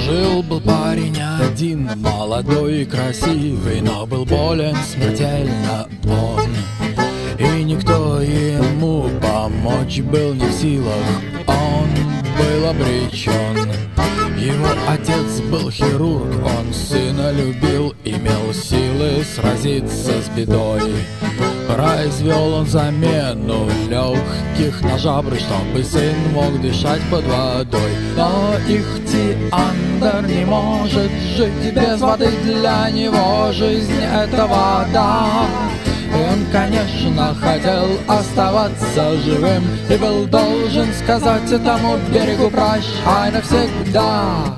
Жил-был парень один, молодой и красивый, но был болен смертельно он. И никто ему помочь был не в силах, он был обречен. Его отец был хирург, он сына любил, имел силы сразиться с бедой. Произвел он замену легких на жабры, чтобы сын мог дышать под водой. Но Ихтиандр не может жить без воды, для него жизнь — это вода. Он, конечно, хотел оставаться живым и был должен сказать этому берегу прощай навсегда.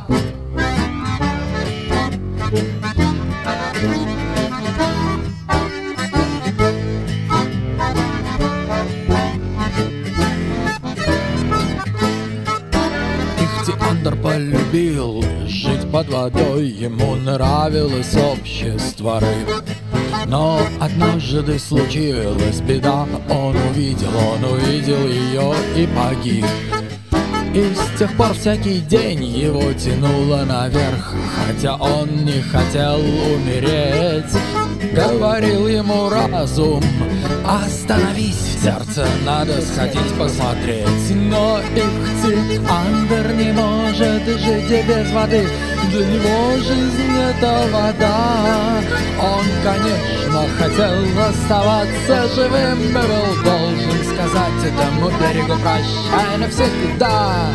Ихтиандр полюбил жить под водой, ему нравилось общество рыб. Но однажды случилась беда, он увидел ее и погиб. И с тех пор всякий день его тянуло наверх, хотя он не хотел умереть. Говорил ему разум: остановись, в сердце надо сходить посмотреть. Но Ихтиандр не может жить без воды, для него жизнь — это вода. Он, конечно, хотел оставаться живым и был должен сказать этому берегу прощай навсегда.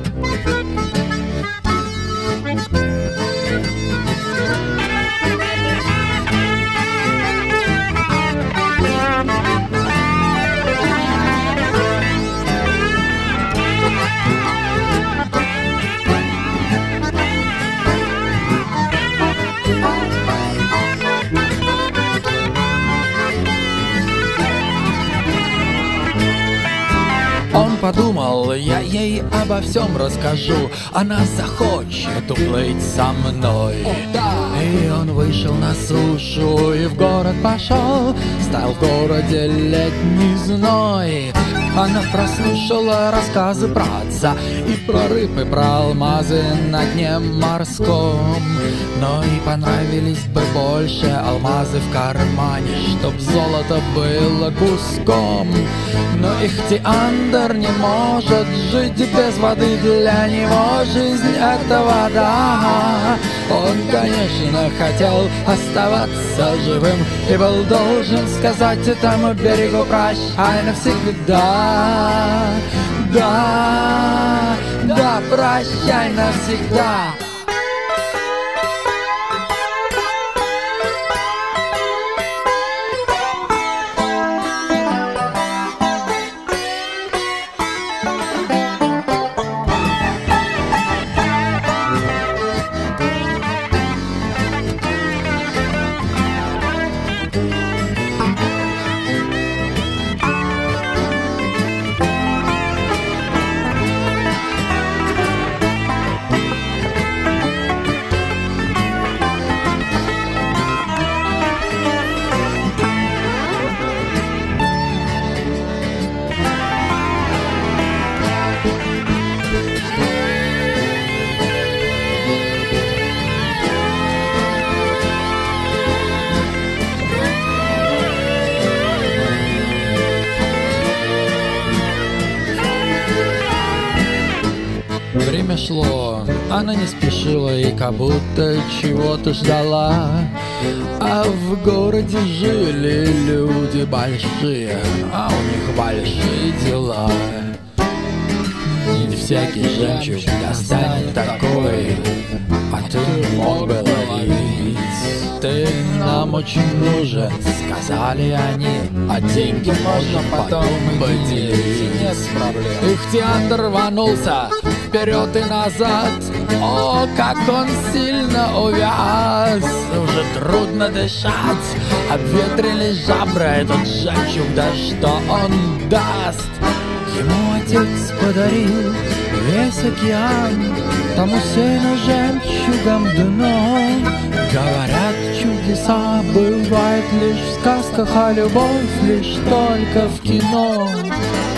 Он подумал: я ей обо всем расскажу, она захочет уплыть со мной. И он вышел на сушу и в город пошел, стал в городе летний зной. Она прослушала рассказы про отца и про рыб, и про алмазы на дне морском. Но и понравились бы больше алмазы в кармане, чтоб золото было куском. Но Ихтиандр не может жить без воды, для него жизнь — это вода. Он, конечно, хотел оставаться живым и был должен сказать этому берегу прощай навсегда. Да, да, прощай навсегда. Время шло, она не спешила и как будто чего-то ждала. А в городе жили люди большие, а у них большие дела. Не всякий жемчуг достанет такой, а ты мог бы ловить. Ты нам очень нужен, сказали они, а деньги можно потом поделить. Нет проблем. Ихтиандр рванулся вперед и назад. О, как он сильно увяз, уже трудно дышать, обветрились жабры, этот жемчуг, да что он даст? Ему отец подарил весь океан, тому сыну жемчугом дно. Говорят, чудеса бывают лишь в сказках, а любовь лишь только в кино.